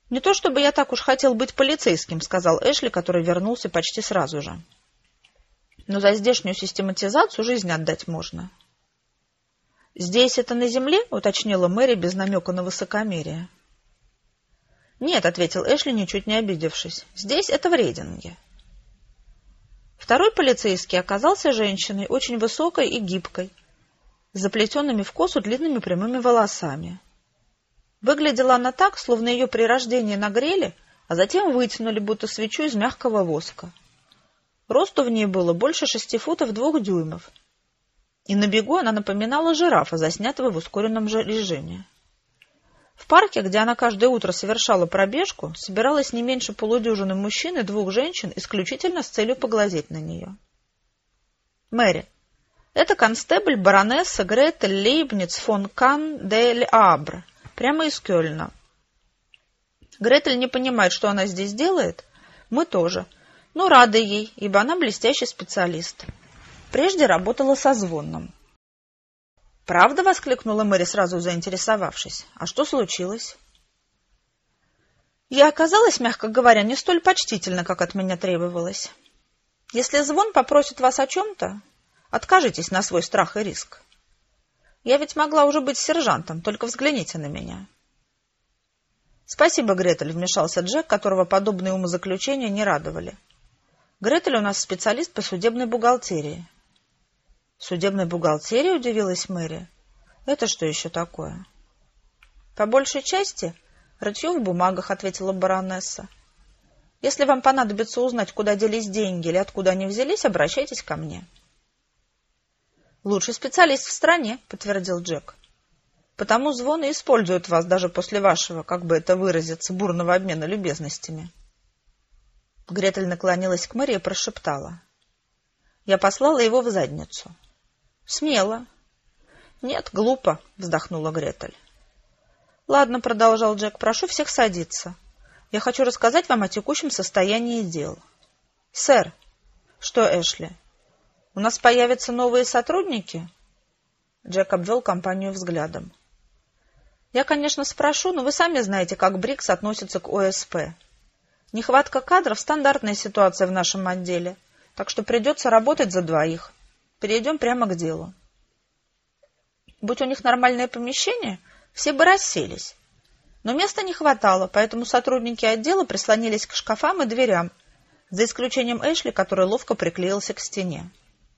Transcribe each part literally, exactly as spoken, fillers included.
«Не то чтобы я так уж хотел быть полицейским», — сказал Эшли, который вернулся почти сразу же. «Но за здешнюю систематизацию жизнь отдать можно». «Здесь это на земле?» — уточнила Мэри без намека на высокомерие. «Нет», — ответил Эшли, ничуть не обидевшись. «Здесь это в Рейдинге». Второй полицейский оказался женщиной, очень высокой и гибкой, с заплетенными в косу длинными прямыми волосами. Выглядела она так, словно ее при рождении нагрели, а затем вытянули, будто свечу из мягкого воска. Росту в ней было больше шести футов двух дюймов, и на бегу она напоминала жирафа, заснятого в ускоренном же режиме. В парке, где она каждое утро совершала пробежку, собиралось не меньше полудюжины мужчин и двух женщин исключительно с целью поглазеть на нее. «Мэри, это констебль баронесса Гретель Лейбниц фон Кан де Абр, прямо из Кёльна. Гретель не понимает, что она здесь делает. Мы тоже. Но рады ей, ибо она блестящий специалист. Прежде работала со звоном». «Правда?» — воскликнула Мэри, сразу заинтересовавшись. «А что случилось?» «Я оказалась, мягко говоря, не столь почтительна, как от меня требовалось. Если звон попросит вас о чем-то, откажитесь на свой страх и риск. Я ведь могла уже быть сержантом, только взгляните на меня». «Спасибо, Гретель», — вмешался Джек, которого подобные умозаключения не радовали. «Гретель у нас специалист по судебной бухгалтерии». «Судебной бухгалтерии?» — удивилась Мэри. «Это что еще такое?» «По большей части рытье в бумагах», — ответила баронесса. «Если вам понадобится узнать, куда делись деньги или откуда они взялись, обращайтесь ко мне». «Лучший специалист в стране», — подтвердил Джек. «Потому звон и используют вас даже после вашего, как бы это выразиться, бурного обмена любезностями». Гретель наклонилась к Мэри и прошептала. «Я послала его в задницу». «Смело». «Нет, глупо», — вздохнула Гретель. «Ладно», — продолжал Джек, — «прошу всех садиться. Я хочу рассказать вам о текущем состоянии дел». «Сэр». «Что, Эшли? У нас появятся новые сотрудники?» Джек обвел компанию взглядом. «Я, конечно, спрошу, но вы сами знаете, как Брикс относится к О С П. Нехватка кадров — стандартная ситуация в нашем отделе, так что придется работать за двоих. Перейдем прямо к делу. Будь у них нормальное помещение, все бы расселись. Но места не хватало, поэтому сотрудники отдела прислонились к шкафам и дверям, за исключением Эшли, который ловко приклеился к стене.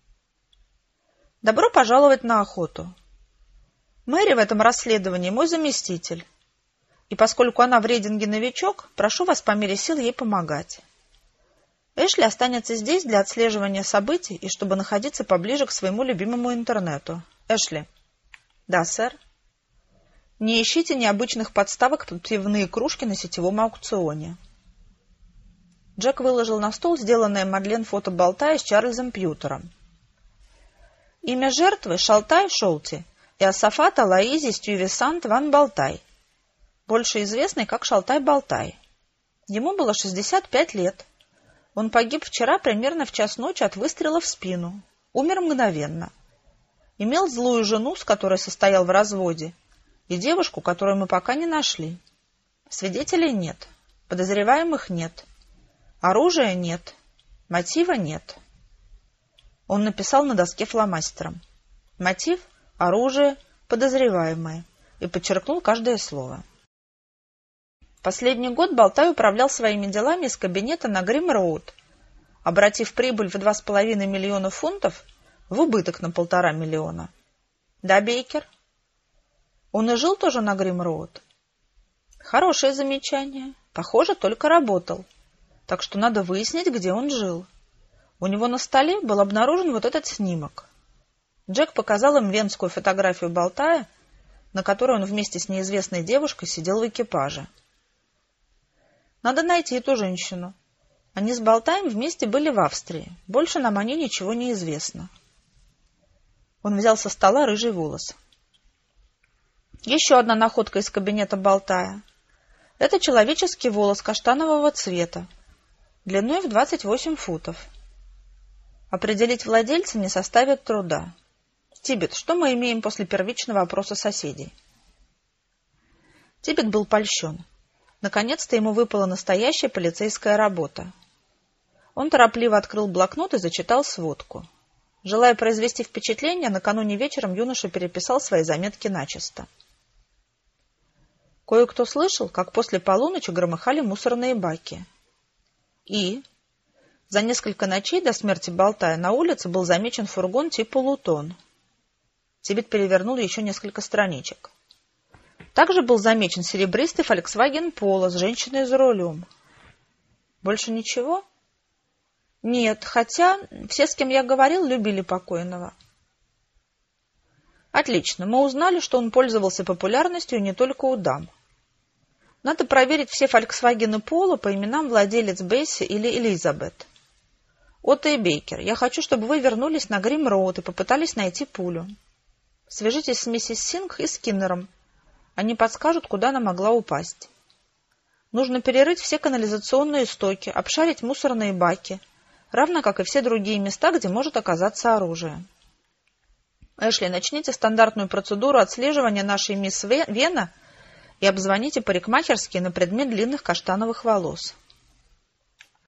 Добро пожаловать на охоту. Мэри в этом расследовании мой заместитель. И поскольку она в Рейдинге новичок, прошу вас по мере сил ей помогать. Эшли останется здесь для отслеживания событий и чтобы находиться поближе к своему любимому интернету. Эшли. Да, сэр. Не ищите необычных подставок под пивные кружки на сетевом аукционе. Джек выложил на стол сделанное Мадлен фото Болтая с Чарльзом Пьютером. Имя жертвы — Шалтай Шолти и Асафата Лаизи Стюйвесант Ван Болтай, больше известный как Шалтай-Болтай. Ему было шестьдесят пять лет. Он погиб вчера примерно в час ночи от выстрела в спину. Умер мгновенно. Имел злую жену, с которой состоял в разводе, и девушку, которую мы пока не нашли. Свидетелей нет. Подозреваемых нет. Оружия нет. Мотива нет. Он написал на доске фломастером. Мотив, оружие, подозреваемые. И подчеркнул каждое слово. Последний год Болтай управлял своими делами из кабинета на Грим-Роуд, обратив прибыль в два с половиной миллиона фунтов в убыток на полтора миллиона. Да, Бейкер? Он и жил тоже на Грим-Роуд? Хорошее замечание. Похоже, только работал. Так что надо выяснить, где он жил. У него на столе был обнаружен вот этот снимок. Джек показал им венскую фотографию Болтая, на которой он вместе с неизвестной девушкой сидел в экипаже. Надо найти эту женщину. Они с Болтаем вместе были в Австрии. Больше нам о ней ничего не известно. Он взял со стола рыжий волос. Еще одна находка из кабинета Болтая. Это человеческий волос каштанового цвета, длиной в двадцать восемь футов. Определить владельца не составит труда. Тибет, что мы имеем после первичного опроса соседей? Тибет был польщен. Наконец-то ему выпала настоящая полицейская работа. Он торопливо открыл блокнот и зачитал сводку. Желая произвести впечатление, накануне вечером юноша переписал свои заметки начисто. Кое-кто слышал, как после полуночи громыхали мусорные баки. И за несколько ночей до смерти Болтая на улице был замечен фургон типа «Лутон». Тибет перевернул еще несколько страничек. Также был замечен серебристый Volkswagen Polo с женщиной за рулем. Больше ничего? Нет, хотя все, с кем я говорил, любили покойного. Отлично, мы узнали, что он пользовался популярностью не только у дам. Надо проверить все Volkswagen Polo по именам владелец Бесси или Элизабет. Отто и Бейкер, я хочу, чтобы вы вернулись на Грим-Роуд и попытались найти пулю. Свяжитесь с миссис Сингх и Скиннером. Они подскажут, куда она могла упасть. Нужно перерыть все канализационные стоки, обшарить мусорные баки, равно как и все другие места, где может оказаться оружие. Эшли, начните стандартную процедуру отслеживания нашей мисс Вена и обзвоните парикмахерские на предмет длинных каштановых волос.